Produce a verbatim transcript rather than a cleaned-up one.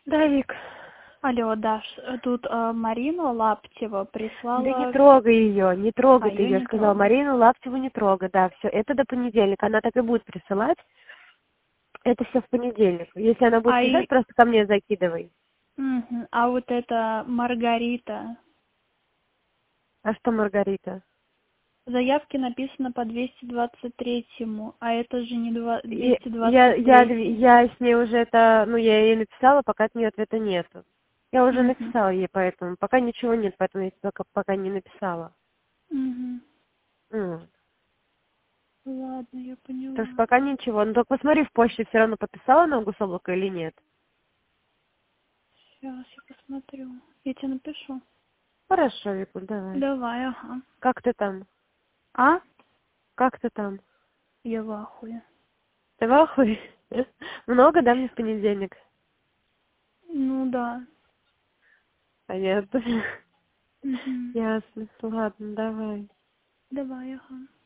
Да, Вик. Алло, Даш, тут э, Марина Лаптева прислала... Да не трогай ее, не трогай А, ты. её Я не сказала, трогать. Марину Лаптеву не трогай. Да, все, это до понедельника. Она так и будет присылать. Это все в понедельник. Если она будет А, писать, и... просто ко мне закидывай. Мгм. А вот эта Маргарита, А что, Маргарита? в заявке написано по двести двадцать третьему, а это же не два- И- двести Я, двадцать я, третий. я с ней уже это, ну, я ей написала, пока от нее ответа нету. Я уже Мгм. написала ей, поэтому пока ничего нет, поэтому я тебе пока, пока не написала. Мгм. М. Ладно, я Так что поняла. пока ничего. Ну, только посмотри в почте, все равно подписала на гусоблако или нет. Сейчас я посмотрю. Я тебе напишу. Хорошо, Викуль, давай. Давай, ага. Как ты там? А? Как ты там? Я в ахуе. Ты в ахуе? Много, да, мне в понедельник? Ну да. Понятно. Мгм. Ясно. Ладно, давай. Давай, ага.